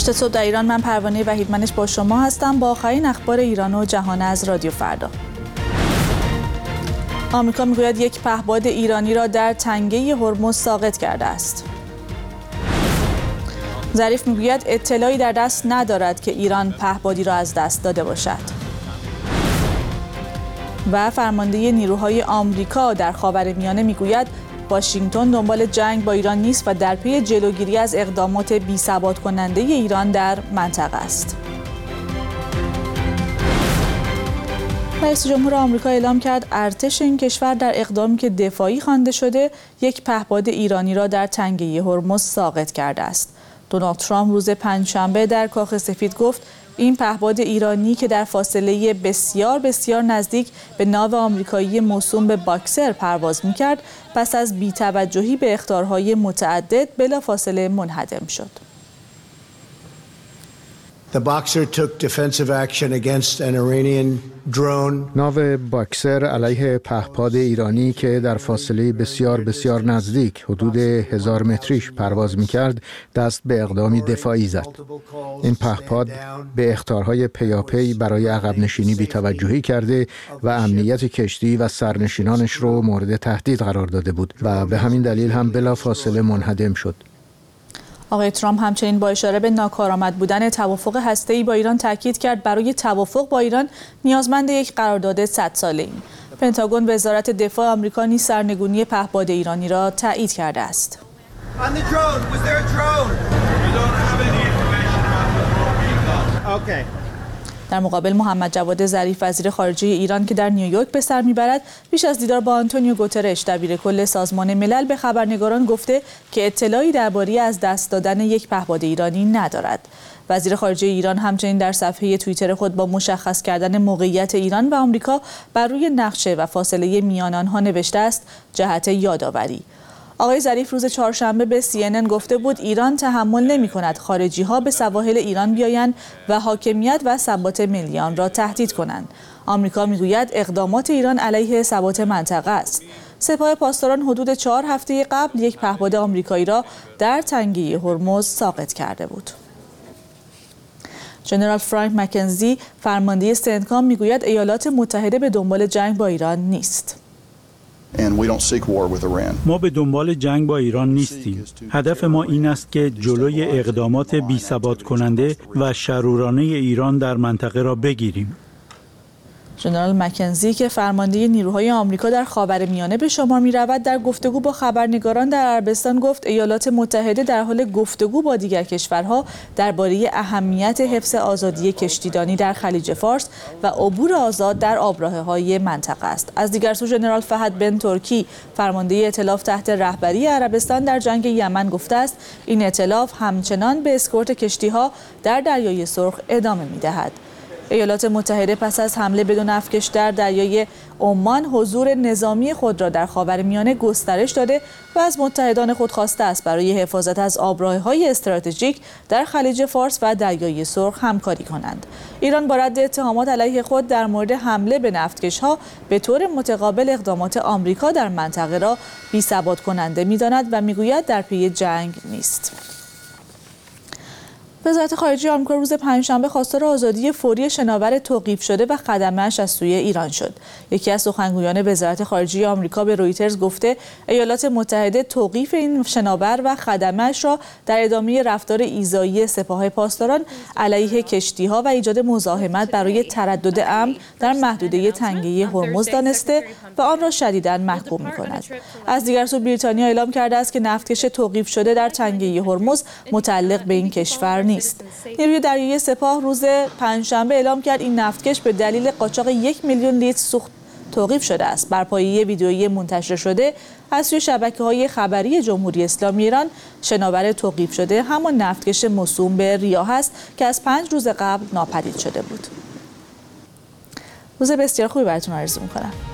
8 صبح در ایران، من پروانه وحیدمنش با شما هستم با آخرین اخبار ایران و جهان از رادیو فردا. آمریکا میگوید یک پهپاد ایرانی را در تنگه هرمز ساقط کرده است. ظریف میگوید اطلاعی در دست ندارد که ایران پهپادی را از دست داده باشد. و فرمانده نیروهای آمریکا در خاورمیانه میگوید واشنگتن دنبال جنگ با ایران نیست و در پی جلوگیری از اقدامات بی‌ثبات کننده ایران در منطقه است. رئیس جمهور آمریکا اعلام کرد ارتش این کشور در اقدامی که دفاعی خوانده شده یک پهپاد ایرانی را در تنگه هرمز ساقط کرده است. دونالد ترامپ روز پنجشنبه در کاخ سفید گفت این پهپاد ایرانی که در فاصله بسیار بسیار نزدیک به ناو آمریکایی موسوم به باکسر پرواز می‌کرد، پس از بی‌توجهی به اخطارهای متعدد بلافاصله منهدم شد. The Boxer took defensive action against an Iranian drone. ناو باکسر علیه پهپاد ایرانی که در فاصله بسیار بسیار نزدیک حدود 1000 متریش پرواز می‌کرد دست به اقدامی دفاعی زد. این پهپاد به اخطارهای پیاپی برای عقب نشینی بی‌توجهی کرده و امنیت کشتی و سرنشینانش رو مورد تهدید قرار داده بود و به همین دلیل هم بلافاصله منهدم شد. آقای ترامپ همچنین با اشاره به ناکارآمد بودن توافق هسته‌ای با ایران تاکید کرد برای توافق با ایران نیازمند یک قرارداد 100 ساله‌ایم. پنتاگون وزارت دفاع آمریکا نیز سرنگونی پهپاد ایرانی را تایید کرده است. در مقابل محمد جواد ظریف وزیر خارجه ایران که در نیویورک به سر میبرد پیش از دیدار با آنتونیو گوترش دبیر کل سازمان ملل به خبرنگاران گفته که اطلاعی درباره از دست دادن یک پهپاد ایرانی ندارد. وزیر خارجه ایران همچنین در صفحه توییتر خود با مشخص کردن موقعیت ایران و آمریکا بر روی نقشه و فاصله میان آنها نوشته است جهت یادآوری. آقای ظریف روز چهارشنبه به CNN گفته بود ایران تحمل نمی‌کند خارجی‌ها به سواحل ایران بیایند و حاکمیت و ثبات ملی آن را تهدید کنند. آمریکا میگوید اقدامات ایران علیه ثبات منطقه است. سپاه پاسداران حدود 4 هفته قبل یک پهپاد آمریکایی را در تنگه هرمز ساقط کرده بود. ژنرال فرانک مکنزی فرمانده سنتکام میگوید ایالات متحده به دنبال جنگ با ایران نیست. ما به دنبال جنگ با ایران نیستیم. هدف ما این است که جلوی اقدامات بی‌ثبات کننده و شرورانه ایران در منطقه را بگیریم. ژنرال مکنزی که فرمانده نیروهای آمریکا در خاورمیانه به شمار می‌رود در گفتگو با خبرنگاران در عربستان گفت ایالات متحده در حال گفتگو با دیگر کشورها درباره اهمیت حفظ آزادی کشتیرانی در خلیج فارس و عبور آزاد در آبراهه‌های منطقه است. از دیگر سو ژنرال فهد بن ترکی فرمانده ائتلاف تحت رهبری عربستان در جنگ یمن گفته است این ائتلاف همچنان به اسکورت کشتی‌ها در دریای سرخ ادامه می‌دهد. ایالات متحده پس از حمله بدون افکش در دریای عمان حضور نظامی خود را در خاورمیانه گسترش داده و از متحدان خود خواسته است برای حفاظت از آبراهه‌های استراتژیک در خلیج فارس و دریای سرخ همکاری کنند. ایران با رد اتهامات علیه خود در مورد حمله به نفتکش‌ها به طور متقابل اقدامات آمریکا در منطقه را بی‌ثبات کننده می‌داند و می‌گوید در پی جنگ نیست. وزارت خارجه آمریکا روز پنجشنبه خواستار آزادی فوری شناور توقیف شده و خدمه‌اش از سوی ایران شد. یکی از سخنگویان وزارت خارجه آمریکا به رویترز گفته ایالات متحده توقیف این شناور و خدمه‌اش را در ادامه رفتار ایذایی سپاه پاسداران علیه کشتی‌ها و ایجاد مزاحمت برای تردد امن در محدوده تنگه هرمز دانسته و آن را شدیداً محکوم می‌کند. از دیگر سو بریتانیا اعلام کرده است که نفتکش توقیف شده در تنگه هرمز متعلق به این کشور نیست. نیروی دریایی سپاه روز پنجشنبه اعلام کرد این نفتکش به دلیل قاچاق 1 میلیون لیتر سوخت توقیف شده است. بر پایه ویدیویی منتشر شده از سوی شبکه‌های خبری جمهوری اسلامی ایران شناور توقیف شده همان نفتکش موسوم به ریاه است که از 5 روز قبل ناپدید شده بود. روز بسیار خوبی براتون آرزو می‌کنم.